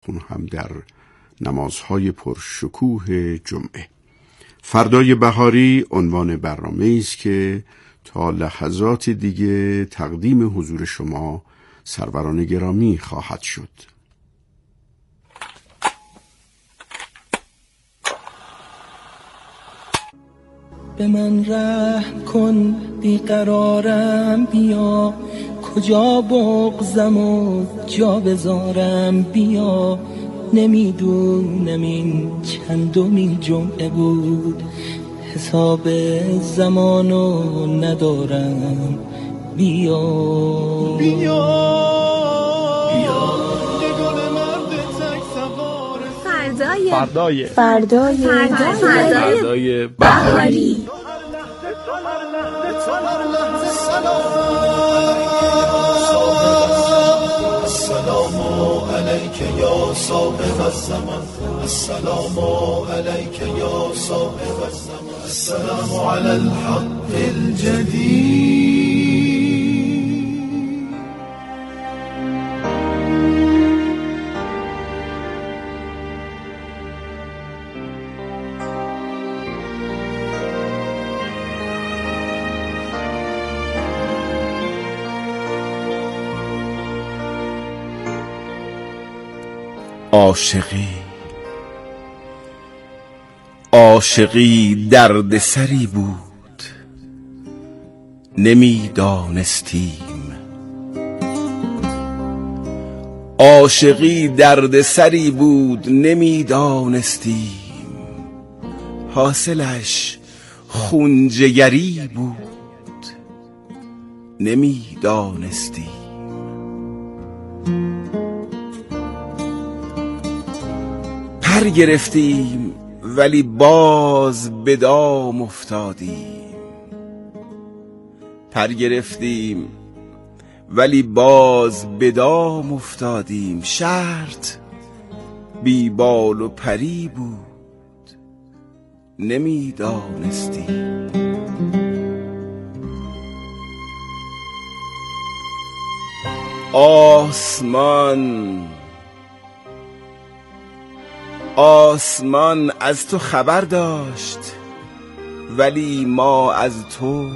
اون هم در نمازهای پرشکوه جمعه. فردای بهاری عنوان برنامه‌ای است که تا لحظات دیگه تقدیم حضور شما سروران گرامی خواهد شد. به من رحم کن بیقرارم، بیا کجا بغضم و جا بذارم، بیا نمیدونم این چندمین جمعه بود، حساب زمانو ندارم، بیا بیا بیا فردای بهاری. السلام علیک یا صاحب الزمان، السلام علیک یا صاحب الزمان، السلام علی الحق الجدید. عاشقی درد سری بود نمیدانستیم، عاشقی درد سری بود نمیدانستیم، حاصلش خونجگری بود نمیدانستیم. پر گرفتیم ولی باز به دام افتادیم، پر گرفتیم ولی باز به دام افتادیم، شرط بی بال و پری بود نمیدانستیم. آسمان از تو خبر داشت ولی ما از تو،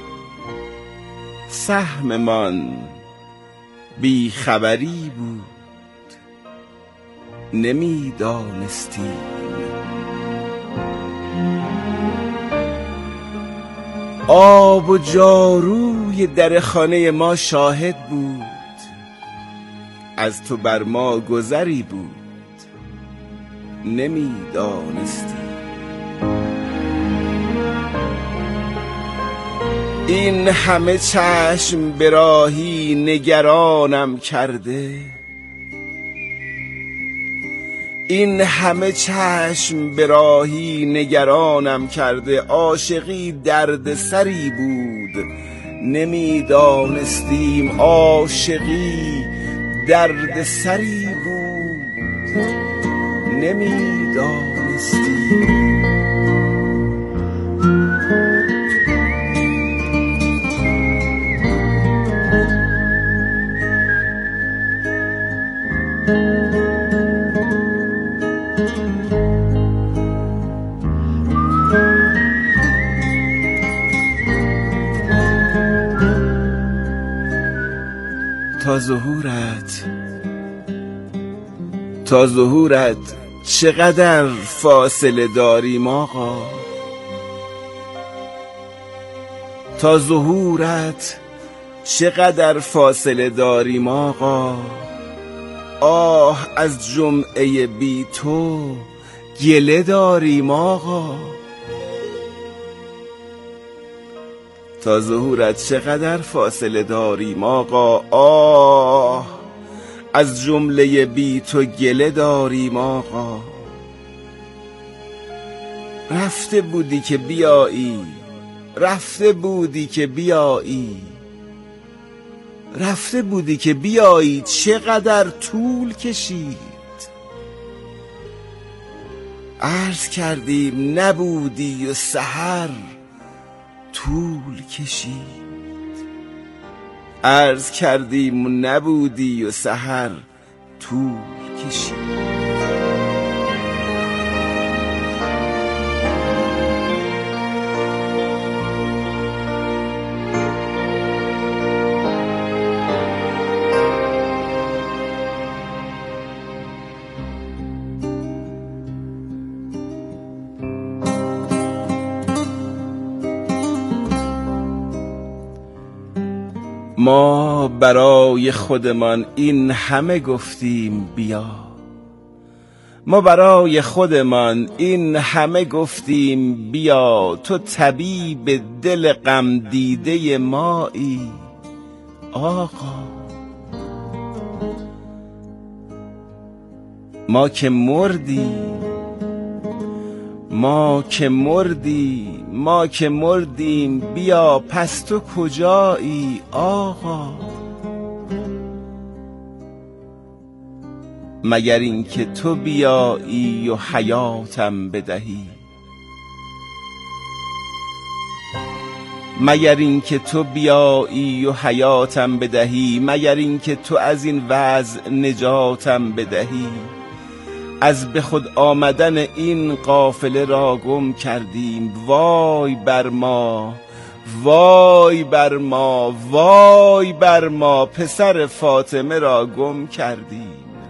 سهممان بی خبری بود نمیدانستیم. آب و جاروی در خانه ما شاهد بود، از تو بر ما گذری بود نمیدانستی. این همه چشم به راهی نگرانم کرده، این همه چشم به راهی نگرانم کرده، عاشقی درد سری بود نمیدانستیم، عاشقی درد سری بود نمیدانستیم. تا ظهورت چقدر فاصله داریم آقا، تا ظهورت چقدر فاصله داریم آقا، آه از جمعه بی تو گله داریم آقا، تا ظهورت چقدر فاصله داریم آقا، آه از جمله بی تو گله داریم آقا. رفته بودی که بیایی، رفته بودی که بیایی، رفته بودی که بیایی، چقدر طول کشید. عرض کردیم نبودی و سحر طول کشید، عرض کردیم نبودی و سحر طول بکشی. ما برای خودمان این همه گفتیم بیا، ما برای خودمان این همه گفتیم بیا، تو طبیب دل غم دیده مایی آقا. ما که مردیم، ما که مردیم، ما که مردیم بیا، پس تو کجایی آقا؟ مگر این که تو بیایی و حیاتم بدهی، مگر این که تو بیایی و حیاتم بدهی، مگر این که تو از این وضع نجاتم بدهی. از به خود آمدن این قافله را گم کردیم، وای بر ما، وای بر ما، وای بر ما، پسر فاطمه را گم کردیم.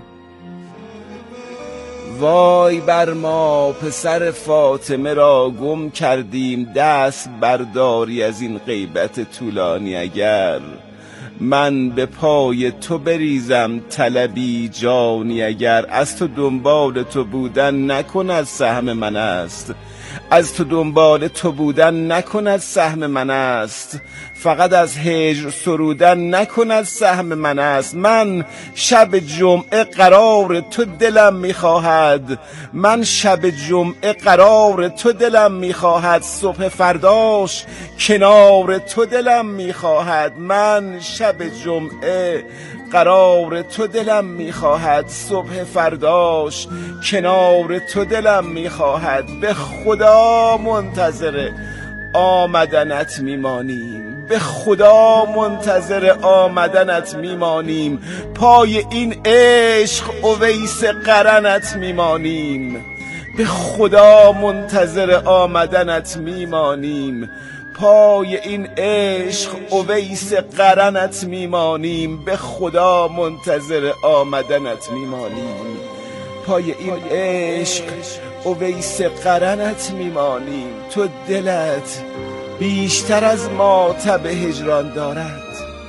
وای بر ما، پسر فاطمه را گم کردیم. دست برداری از این غیبت طولانی، اگر من به پای تو بریزم طلبی جانی، اگر از تو دنبال تو بودن نکند سهم من است، از تو دنبال تو بودن نکند سهم من است، فقط از هجر سرودن نکند سهم من است. من شب جمعه قرار تو دلم میخواهد، من شب جمعه قرار تو دلم میخواهد، صبح فرداش کنار تو دلم میخواهد. من شب جمعه قرار تو دلم میخواهد، صبح فرداش کنار تو دلم میخواهد. به خدا منتظر آمدنت میمانیم، به خدا منتظر آمدنت میمانیم، پای این عشق اویس قرنت میمانیم، به خدا منتظر آمدنت میمانیم، پای این عشق اویس قرنت میمانیم، به خدا منتظر آمدنت میمانیم، پای این عشق اویس قرنت میمانیم. تو دلت بیشتر از ما تب هجران دارد،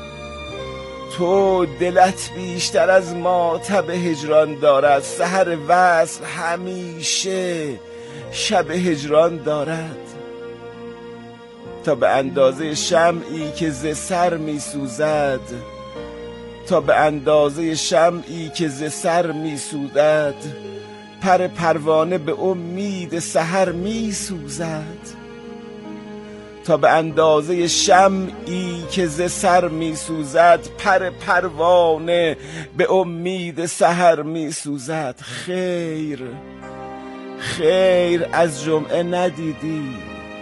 تو دلت بیشتر از ما تب هجران دارد، سحر وصل همیشه شب هجران دارد. تا به اندازه شمعی که ز سر می سوزد، تا به اندازه شمعی که ز سر می سوزد، پر پروانه به امید سحر می سوزد. تا به اندازه شمعی که ز سر می سوزد، پر پروانه به امید سحر می سوزد. خیر خیر از جمعه ندیدیم،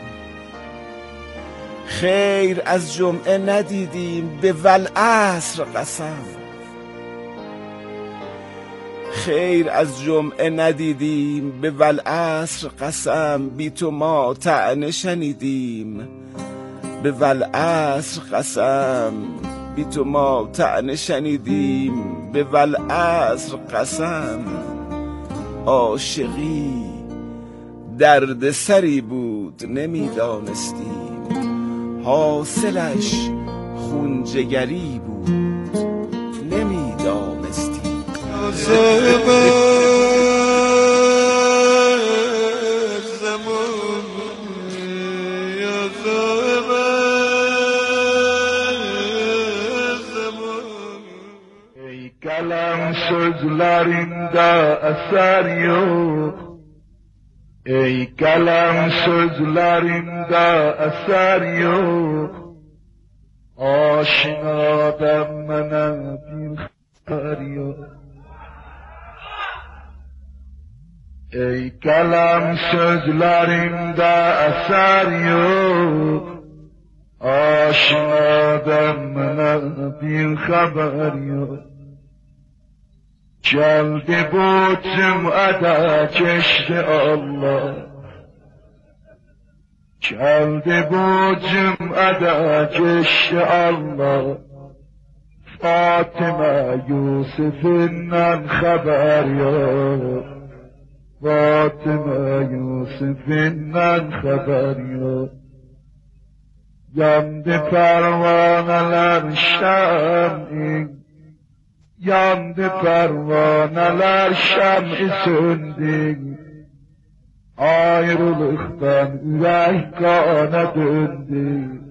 خیر از جمعه ندیدیم، به والعصر قسم. خیر از جمعه ندیدیم، به والعصر قسم، بی تو ما طعنه شنیدیم، به والعصر قسم، بی تو ما طعنه شنیدیم، به والعصر قسم. عاشقی درد سری بود نمیدانستیم، حاصلش خونجگری بود نمیدانستیم. Ey kalem sözlerinde eser yok, ey kalem sözlerinde eser yok, aşinadan bana bir haber yok. Ey kalem sözlerinde eser yok, aşinadan bana bir haber yok. geldi bu cüm'ede geçti Allah. Geldi bu cüm'ede geçti Allah. Fatıma Yusuf'undan haber yok. Fatıma Yusuf'undan haber yok. Yandı pervaneler şem'i, yandı pervaneler şem'i söndü. Ayrılıktan ürək qana döndü.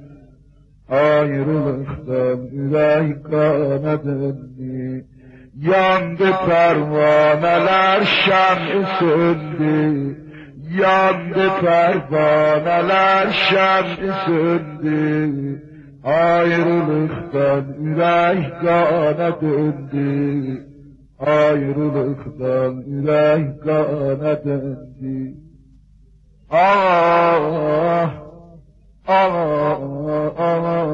Ayrılıktan ürək qana döndü. Yandı pervaneler şem'i söndü. Yandı pervaneler şem'i söndü. Ayrılıktan ürək qana döndü. Ayrılıktan ürək qana döndü. Ah, ah, ah.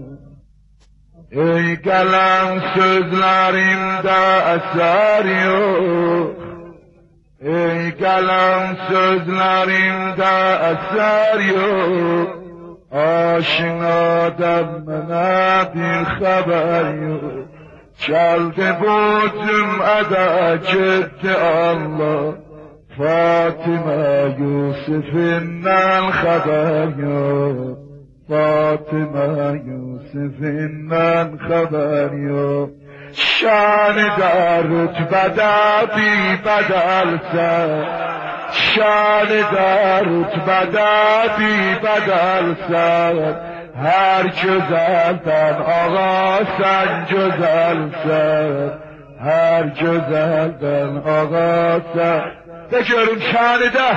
Ey gelen sözlerimde eser yok. Ey gelen sözlerimde eser yok. Aşinadan bana bir haber yok. Geldi bu cüm'ede gitti Allah. Fatıma Yusuf'undan haber yok. Fatıma Yusuf'undan haber yok. Şanı-da rütbede bir bedelse, şanı-da rütbede bir bedelse, her güzelden ağa sen güzelsen, her güzelden ağa sen. Bekliyorum şanı-da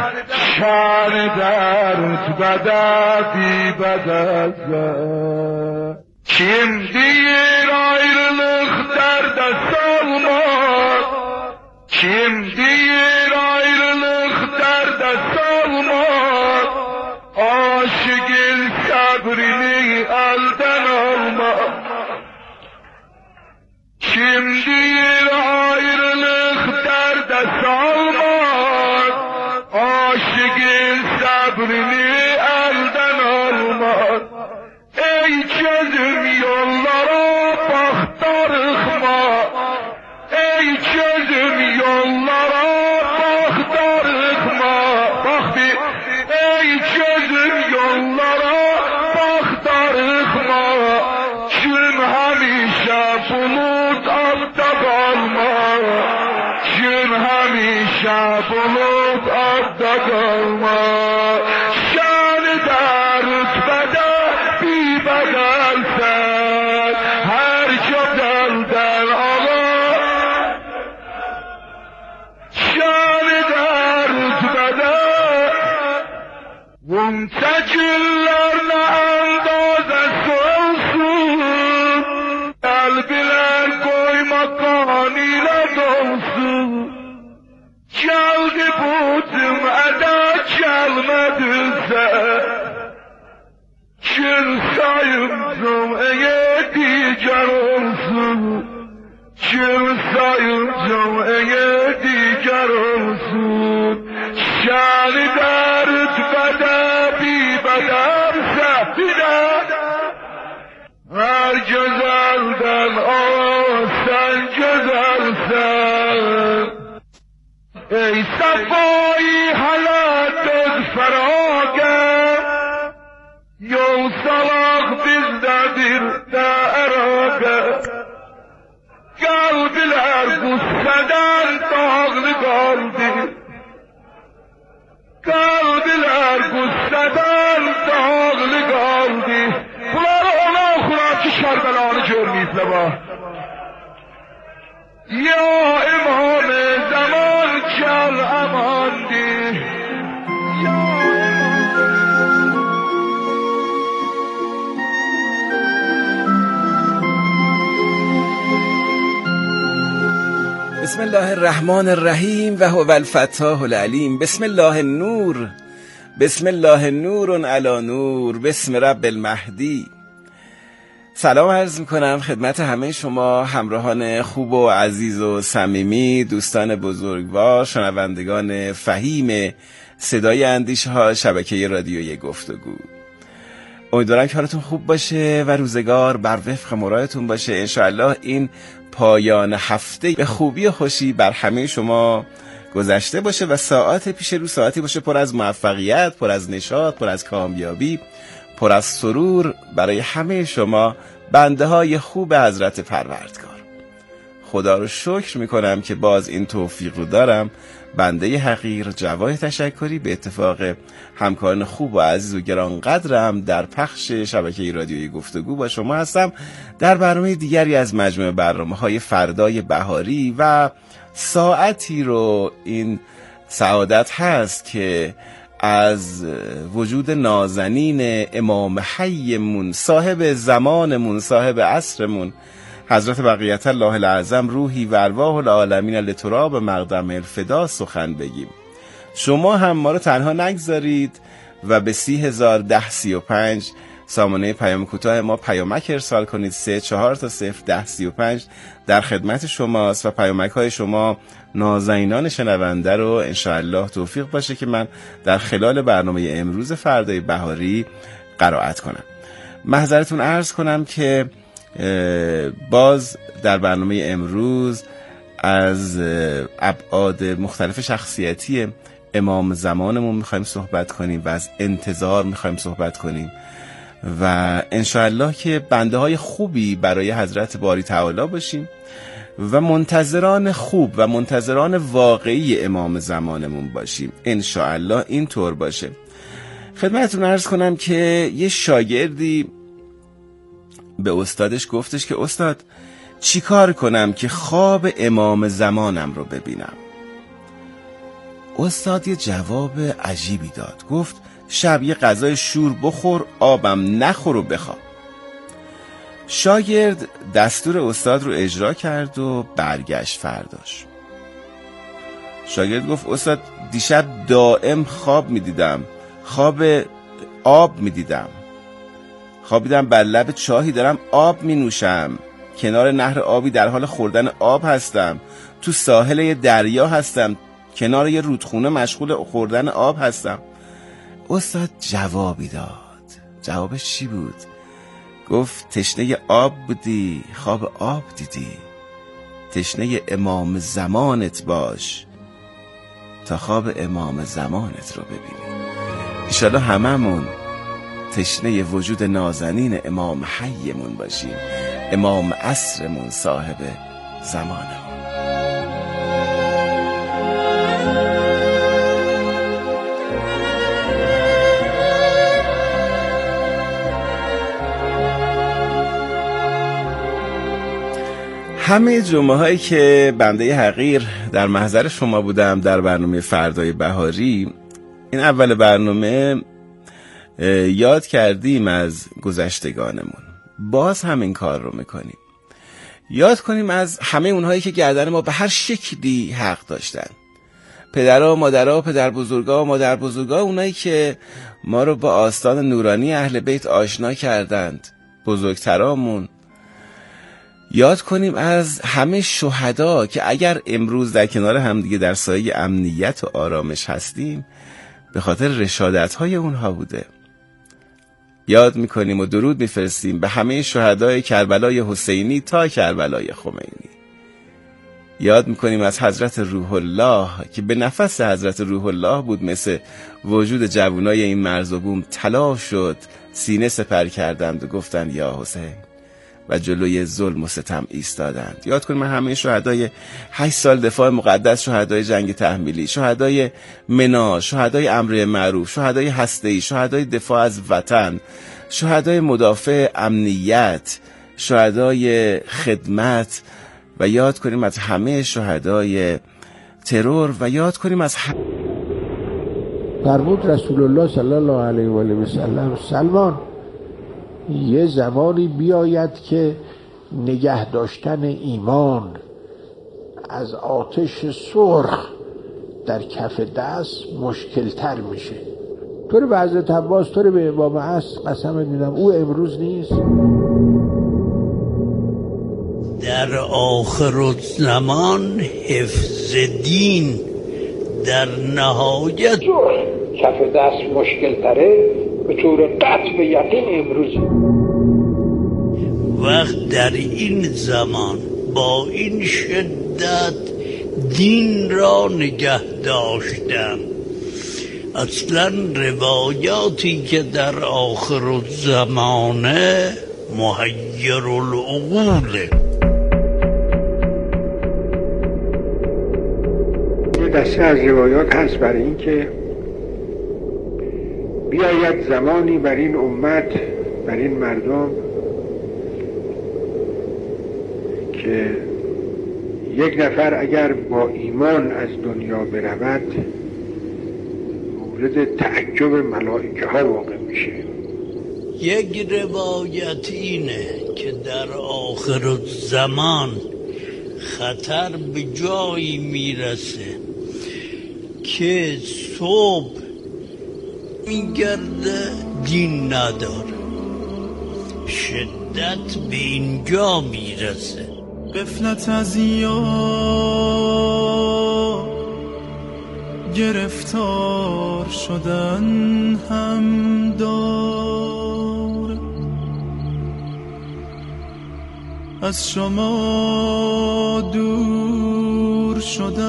rütbede bir bedelse. Kim deyir ayrılık derde salmaz, kim deyir ayrılık derde salmaz, aşıkın sabrini elden almaz. Kim deyir ayrılık derde salmaz, aşıkın sabrini elden almaz. Ey gözüm yollara bak darıxma, ey gözüm yollara bak darıxma. Bak bir, ey gözüm yollara bak darıxma. Gün həmişə bulut altda qalma, gün həmişə bulut altda qalma. Şanı-da rütbədə bedelsen, her güzelden ağa, şanı-da rütbede. Bunca güllerle andazesi olsun, kalbiler koyma kanıyla dolsun. Geldi bu cüm'ede gelmediyse, gün sayım cüm'eye diğer olsun. Gün sayım cüm'eye diğer olsun. Şanı-da rütbede bir bedelse bile, her güzelden sen güzelsen. Ey safayı halat öz feragat, yol salak bizdedir derage. Kalbiler gusseden dağlı kaldı, kalbiler gusseden dağlı kaldı. Bunlar ona okular ki Kərbəlanı görməyiblər bax. Ya İmam-ı Zaman gel amandır. بسم الله الرحمن الرحیم و هو الفتاح العلیم. بسم الله النور، بسم الله نور علی نور، بسم رب المهدی. سلام عرض میکنم خدمت همه شما همراهان خوب و عزیز و صمیمی، دوستان بزرگوار، شنوندگان فهیم صدای اندیشه ها شبکه رادیویی گفتگو. امیدوارم که حالتون خوب باشه و روزگار بر وفق مرادتون باشه. انشاءالله این پایان هفته به خوبی و خوشی بر همه شما گذشته باشه و ساعت پیش رو ساعتی باشه پر از موفقیت، پر از نشاط، پر از کامیابی، پر از سرور برای همه شما بنده های خوب حضرت پروردگار. خدا رو شکر میکنم که باز این توفیق رو دارم. بنده حقیر جواد تشکری به اتفاق همکاران خوب و عزیز و گرانقدرم در پخش شبکه رادیویی گفتگو با شما هستم در برنامه دیگری از مجموعه برنامه‌های فردای بهاری و ساعتی رو این سعادت هست که از وجود نازنین امام حیمون، صاحب زمانمون، صاحب عصرمون، حضرت بقیت الله الاعظم روحی و ارواح العالمین لتراب مقدم الفدا سخن بگیم. شما هم ما رو تنها نگذارید و به 301035 سامانه پیام کوتاه ما پیامک ارسال کنید. 34 در خدمت شماست و پیامک های شما نازنینان شنونده رو انشاءالله توفیق باشه که من در خلال برنامه امروز فردای بهاری قرائت کنم. معذرتون عرض کنم که باز در برنامه امروز از ابعاد مختلف شخصیتی امام زمانمون میخوایم صحبت کنیم و از انتظار میخوایم صحبت کنیم و انشاءالله که بنده های خوبی برای حضرت باری تعالی باشیم و منتظران خوب و منتظران واقعی امام زمانمون باشیم. انشاءالله این طور باشه. خدمتتون عرض کنم که یه شاگردی به استادش گفتش که استاد چی کار کنم که خواب امام زمانم رو ببینم؟ استاد یه جواب عجیبی داد. گفت شب یه غذای شور بخور، آبم نخور و بخواب. شاگرد دستور استاد رو اجرا کرد و برگشت فرداش. شاگرد گفت استاد دیشب دائم خواب میدیدم، خواب آب میدیدم، خوابیدم بر لب چاهی دارم آب می نوشم، کنار نهر آبی در حال خوردن آب هستم، تو ساحل یه دریا هستم، کنار یه رودخونه مشغول خوردن آب هستم. استاد جوابی داد. جوابش چی بود؟ گفت تشنه آب بودی، خواب آب دیدی، تشنه امام زمانت باش تا خواب امام زمانت رو ببینی. انشالله هممون تشنه وجود نازنین امام حیمون باشیم، امام عصرمون، صاحب زمانمون. همه جمعه هایی که بنده حقیر در محضر شما بودم در برنامه فردای بهاری، این اول برنامه یاد کردیم از گذشتگانمون، باز همین کار رو میکنیم. یاد کنیم از همه اونهایی که گردن ما به هر شکلی حق داشتن، پدرها، مادرها، پدر بزرگا و مادر بزرگا، اونایی که ما رو با آستان نورانی اهل بیت آشنا کردند، بزرگترامون. یاد کنیم از همه شهدا که اگر امروز در کنار همدیگه در سایه امنیت و آرامش هستیم به خاطر رشادت‌های اونها بوده. یاد میکنیم و درود میفرستیم به همه شهدای کربلای حسینی تا کربلای خمینی. یاد میکنیم از حضرت روح الله که به نفس حضرت روح الله بود مثل وجود جوانای این مرز و بوم طلا شد، سینه سپر کردند و گفتند یا حسین و جلوی ظلم و ستم ایستادند. یاد کنیم همه شهدای 8 سال دفاع مقدس، شهدای جنگ تحمیلی، شهدای منا، شهدای امر معروف، شهدای هسته‌ای، شهدای دفاع از وطن، شهدای مدافع امنیت، شهدای خدمت و یاد کنیم از همه شهدای ترور و یاد کنیم از فرمود رسول الله صلی الله علیه و آله و سلم سلمان یه زمانی بیاید که نگه داشتن ایمان از آتش سرخ در کف دست مشکل تر میشه. طوری به حضرت عباس، طوری به امام عصر قسم میدم او امروز نیست. در آخرالزمان حفظ دین در نهایت کف دست مشکل تره، به طور قطع به یقین امروز وقت در این زمان با این شدت دین را نگه داشتن. اصلا روایاتی که در آخرالزمانه محیر العقوله. یه دسته از روایات هست برای این که بیاید زمانی بر این امت، بر این مردم که یک نفر اگر با ایمان از دنیا برود مورد تعجب ملائکه ها واقع میشه. یک روایت اینه که در آخر زمان خطر به جایی میرسه که صبح میگرده دین نداره، شدت به اینجا میرسه. غفلت از یا گرفتار شدن هم دار، از شما دور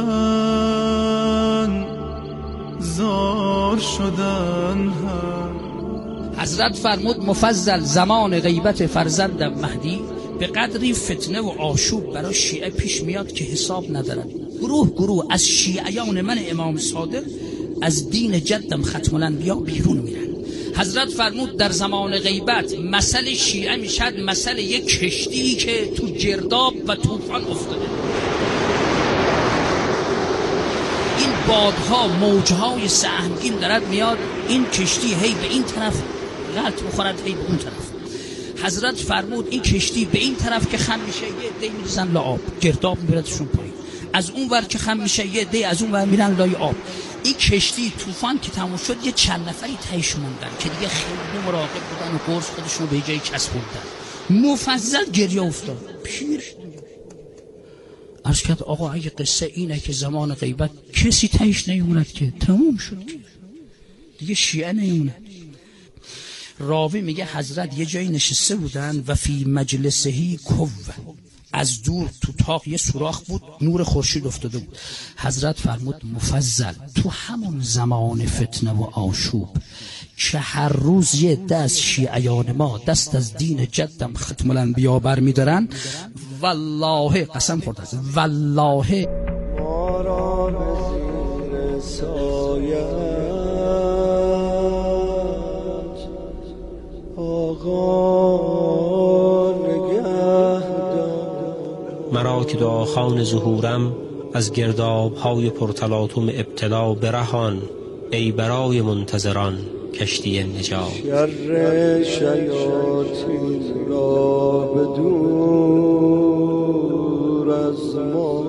شدن زار شدن هم. حضرت فرمود مفضل زمان غیبت فرزندم مهدی به قدری فتنه و آشوب برای شیعه پیش میاد که حساب ندارد. گروه از شیعیان من امام صادق از دین جدم ختم الانبیا بیرون میرن. حضرت فرمود در زمان غیبت مثل شیعه میشد مثل یک کشتی که تو گرداب و طوفان افتاده. این بادها موجهای سهمگین دارد میاد، این کشتی هی به این طرف غلط بخورد هی به اون طرف. حضرت فرمود این کشتی به این طرف که خم میشه یه دی میریزن لعاب، گرداب میبردشون پایین. از اون ور که خم میشه یه دی از اون ور میرن لای آب. این کشتی طوفان که تموم شد یه چند نفری تهش موندن که دیگه خیلی مراقب بودن و قرص خودشون به جای چسبوندن. مفضل گریه افتاد. پیر عرض کرد آقا اگه قصه اینه که زمان غیبت کسی تهش نیومد که تموم شد دیگه شیعه نیومد. راوی میگه حضرت یه جایی نشسته بودن و فی مجلسهی کوه، از دور تو تاق یه سوراخ بود، نور خورشید افتاده بود. حضرت فرمود مفضل تو همون زمان فتنه و آشوب که هر روز یه دست شیعیان ما دست از دین جدم ختم الانبیا بر میدارن، والله قسم خورده است والله ما را نزیر سایت آقا نگهدار. مرا که دعاخوان ظهورم از گرداب‌های پرتلاطم ابتلا برهان، ای برای منتظران کشتی نجات. شر شیاطین را به دور از ما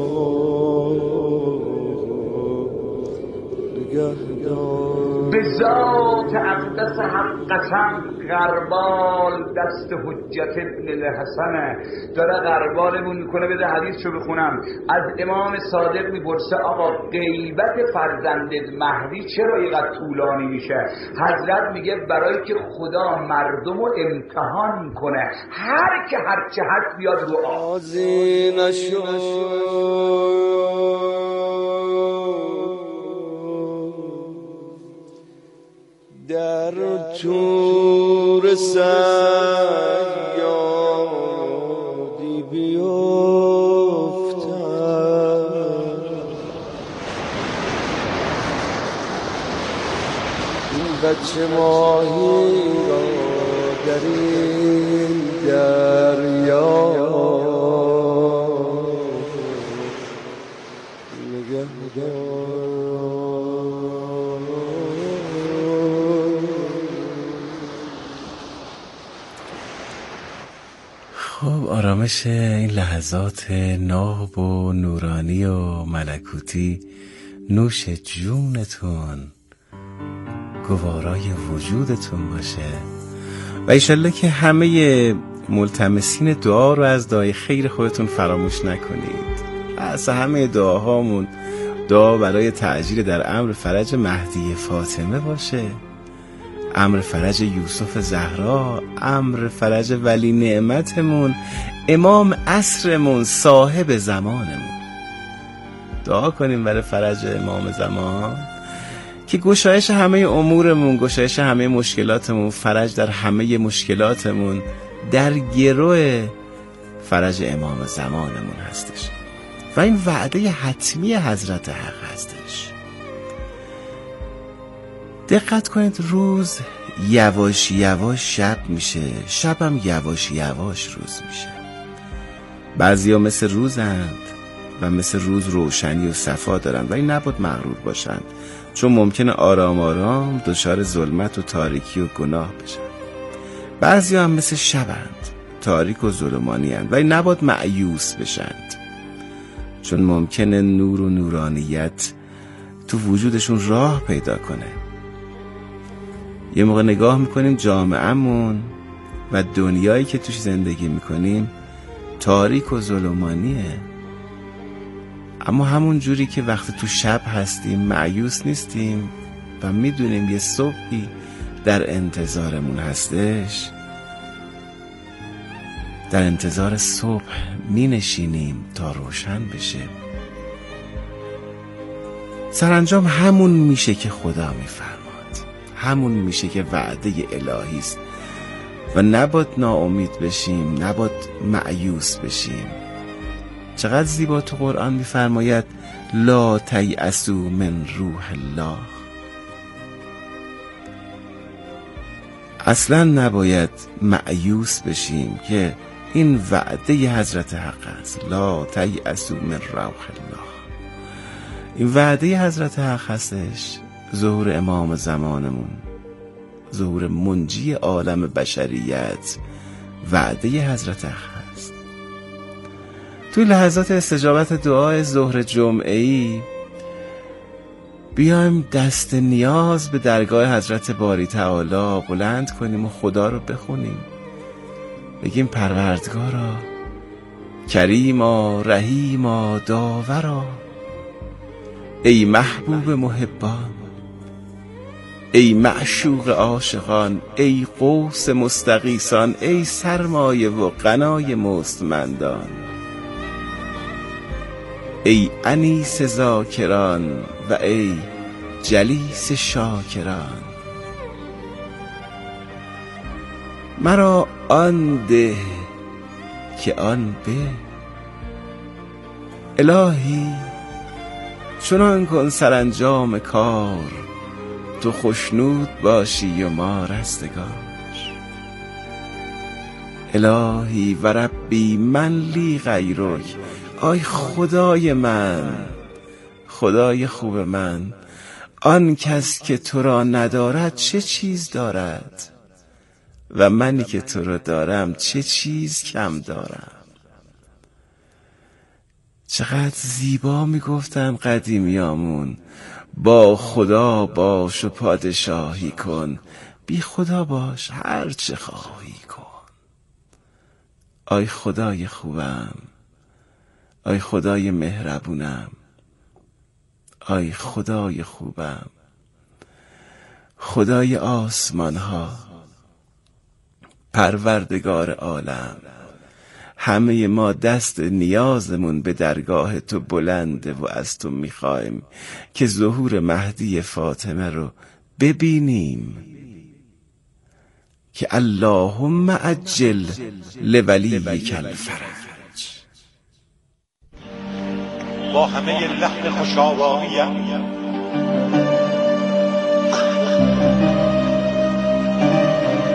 نگهدار. به ذات اقدس حق قسم غربال دست حجت ابن الحسنه، داره غربالمون میکنه. بده حدیثشو بخونم. از امام صادق میپرسه آقا غیبت فرزندت مهدی چرا اینقدر طولانی میشه؟ حضرت میگه برای که خدا مردم رو امتحان کنه، هر که هرچه هست بیاد رو آزی نشو در تور سیادی بیفتد. این بچه ماهی را در این دریا نگهدار. خب آرامش این لحظات ناب و نورانی و ملکوتی نوش جونتون، گوارای وجودتون باشه و ایشالله که همه ملتمسین دعا رو از دعای خیر خودتون فراموش نکنید. از همه دعاهامون دعا برای تعجیل در امر فرج مهدی فاطمه باشه، امر فرج یوسف زهرا، امر فرج ولی نعمتمون، امام عصرمون، صاحب زمانمون. دعا کنیم برای فرج امام زمان که گشایش همه امورمون، گشایش همه مشکلاتمون، فرج در همه مشکلاتمون در گروه فرج امام زمانمون هستش و این وعده حتمی حضرت حق هستش. دقت کنید، روز یواش یواش شب میشه، شبم یواش یواش روز میشه. بعضیا مثل روزند و مثل روز روشنی و صفا دارن ولی نباید مغرور باشند، چون ممکنه آرام آرام دچار ظلمت و تاریکی و گناه بشن. بعضیا هم مثل شبند، تاریک و ظلمانی هستند ولی نباید مایوس بشند، چون ممکنه نور و نورانیت تو وجودشون راه پیدا کنه. یه موقع نگاه میکنیم جامعهمون و دنیایی که توش زندگی میکنیم تاریک و ظلمانیه، اما همون جوری که وقتی تو شب هستیم مایوس نیستیم و میدونیم یه صبحی در انتظارمون هستش، در انتظار صبح می نشینیم تا روشن بشه. سرانجام همون میشه که خدا میفرماد، همون میشه که وعده الهی است و نباید ناامید بشیم، نباید مایوس بشیم. چقدر زیبا تو قرآن میفرماید لا تیأسوا من روح الله. اصلا نباید مایوس بشیم که این وعده حضرت حق است. لا تیأسوا من روح الله، این وعده حضرت حق هستش. ظهور امام زمانمون، ظهور منجی عالم بشریت، وعده حضرت حق است. توی لحظات استجابت دعای ظهر جمعه‌ای بیایم دست نیاز به درگاه حضرت باری تعالی بلند کنیم و خدا رو بخونیم، بگیم پروردگارا، کریما، رحیما، داورا، ای محبوب محبان، ای معشوق عاشقان، ای قوس مستغیثان، ای سرمایه و غنای مستمندان، ای انیس ذاکران و ای جلیس شاکران، مرا آن ده که آن به. الهی چنان کن سرانجام کار، تو خوشنود باشی و ما رستگار. الهی و ربی من لی غیرک، آی خدای من، خدای خوب من، آن کس که تو را ندارد چه چیز دارد و منی که تو را دارم چه چیز کم دارم. چقدر زیبا میگفتن قدیمیامون، با خدا باش و پادشاهی کن، بی خدا باش هر چه خواهی کن. آی خدای خوبم، آی خدای مهربونم، آی خدای خوبم، خدای آسمان ها، پروردگار عالم. همه ما دست نیازمون به درگاه تو بلنده و از تو میخوایم که ظهور مهدی فاطمه رو ببینیم، که اللهم عجل لولیک الفرج. با همه لحن خوشآواییم